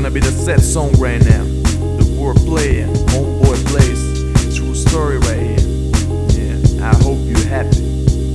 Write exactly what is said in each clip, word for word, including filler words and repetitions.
gonna be the sad song right now. The word player, homeboy plays. True story right here. Yeah, I hope you're happy.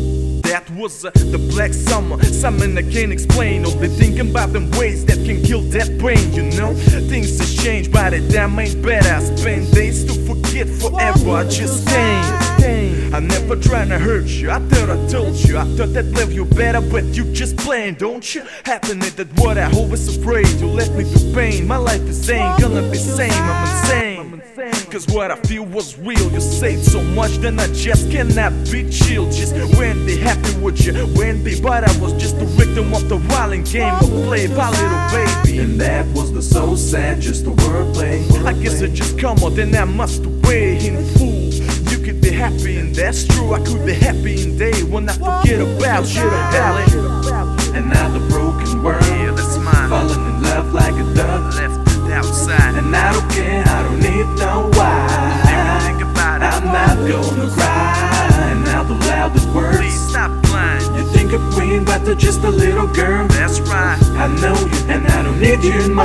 That was uh, the black summer, something I can't explain. Only thinking about them ways that can kill that brain, you know. Things have changed, but it damn ain't better. I spend days to forget forever, I just can't. I never trying to hurt you, I thought I told you. I thought that left you better, but you just playing, don't you? Happening that what I always afraid. You left me through pain, my life is ain't gonna be same. I'm insane, cause what I feel was real. You said so much, then I just cannot be chill. Just when they happy with you, when they, but I was just a victim of the violent game of play by little baby. And that was the so sad, just the wordplay. I guess it just come on, then I must wait in fool. You could be happy and that's true. I could be happy in day when I forget about shit about it. And now the broken world, yeah, that's mine. Falling in love like a dove, left it outside. And I don't care, I don't need no why. Think about it. I'm not gonna cry. And now the loudest words, please stop lying. You think a queen, but they're just a little girl. That's right. I know you, and I don't need you in my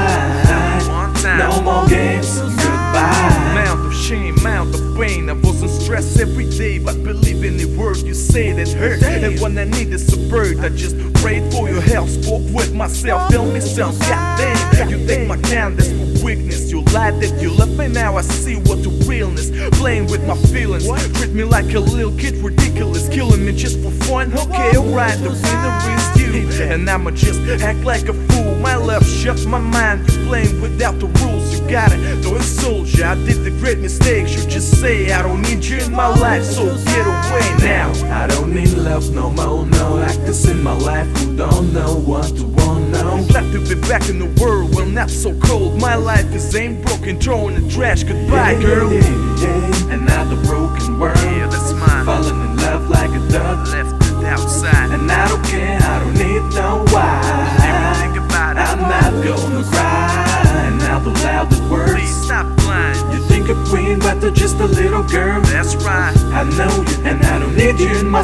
side. One time. No more games, goodbye. Amount of shame, amount of pain. I wasn't stressed every day, but believe in the word you say that hurt. And when I needed support, I just prayed for your help. Spoke with myself, tell me some goddamn. You take my kindness for weakness. You lied that you left me, now I see what the realness. Playing with my feelings, treat me like a little kid, ridiculous. Killing me just for fun, okay, alright. The winner is you, and I'ma just act like a fool. My love shut my mind, you playing without the rules. You got it, though it's soldier. I did the great mistakes, you just say I don't need you in my life, so get away now. I don't need love no more, no actors in my life who don't know what to want, no. Glad to be back in the world, well not so cold. My life is ain't broken, throwing the trash, goodbye yeah, girl. Yeah, yeah. And now the broken world, yeah, that's mine. Falling in love like a dove, left it outside. And I don't care, I don't need no why. Think about it. I'm not gonna cry. And now the loudest words, please stop lying. You think a queen, but they're just a little girl. That's right. I know you, and I don't need you in my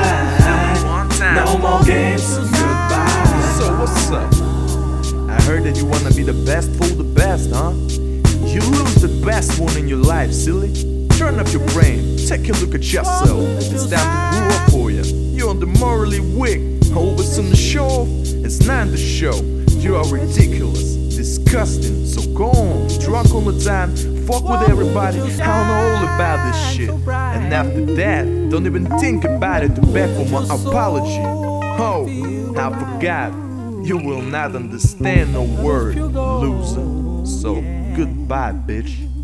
side. One time. No more games, goodbye. So what's up? I heard that you wanna be the best for the best, huh? You lose the best one in your life, silly. Turn up your brain, take a look at yourself. It's time to grow up for you. You're on the morally weak, always on the show. It's not the show. You are ridiculous, disgusting. So go on, drunk all the time, fuck with everybody. I don't know all about this shit. And after that, don't even think about it to beg for my apology. Oh, I forgot. You will not understand no word, loser. So goodbye, bitch.